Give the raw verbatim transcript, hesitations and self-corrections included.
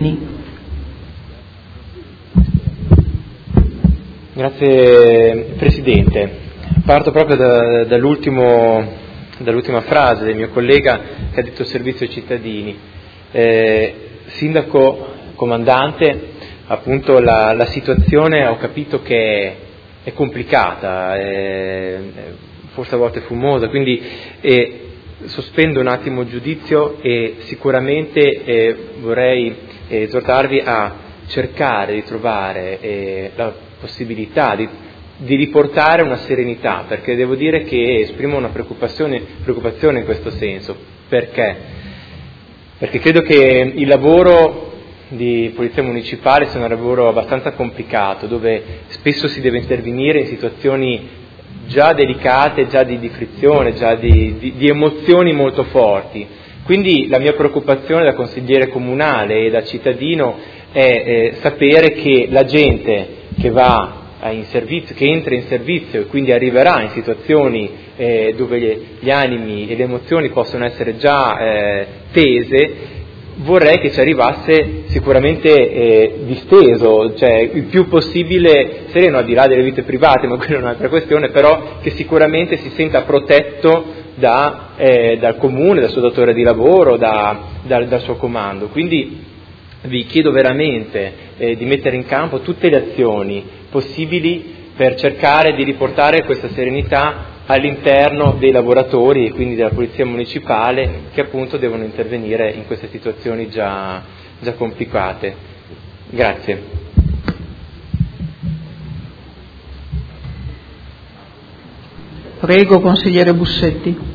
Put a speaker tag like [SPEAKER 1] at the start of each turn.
[SPEAKER 1] Grazie Presidente. Parto proprio da, dall'ultimo, dall'ultima frase del mio collega che ha detto servizio ai cittadini. Eh, sindaco, comandante, appunto la, la situazione ho capito che è complicata, è, forse a volte fumosa, quindi eh, sospendo un attimo il giudizio e sicuramente eh, vorrei eh, esortarvi a cercare di trovare eh, la possibilità di, di riportare una serenità, perché devo dire che esprimo una preoccupazione, preoccupazione in questo senso. Perché? Perché credo che il lavoro di polizia municipale sia un lavoro abbastanza complicato, dove spesso si deve intervenire in situazioni già delicate, già di, di frizione, già di, di, di emozioni molto forti. Quindi la mia preoccupazione da consigliere comunale e da cittadino è eh, sapere che la gente che va in servizio, che entra in servizio e quindi arriverà in situazioni eh, dove gli animi e le emozioni possono essere già eh, tese, vorrei che ci arrivasse sicuramente eh, disteso, cioè il più possibile sereno, al di là delle vite private, ma quella è un'altra questione, però che sicuramente si senta protetto da, eh, dal comune, dal suo datore di lavoro, da, dal, dal suo comando. Quindi vi chiedo veramente eh, di mettere in campo tutte le azioni possibili per cercare di riportare questa serenità all'interno dei lavoratori e quindi della polizia municipale, che appunto devono intervenire in queste situazioni già, già complicate. Grazie.
[SPEAKER 2] Prego, consigliere Bussetti.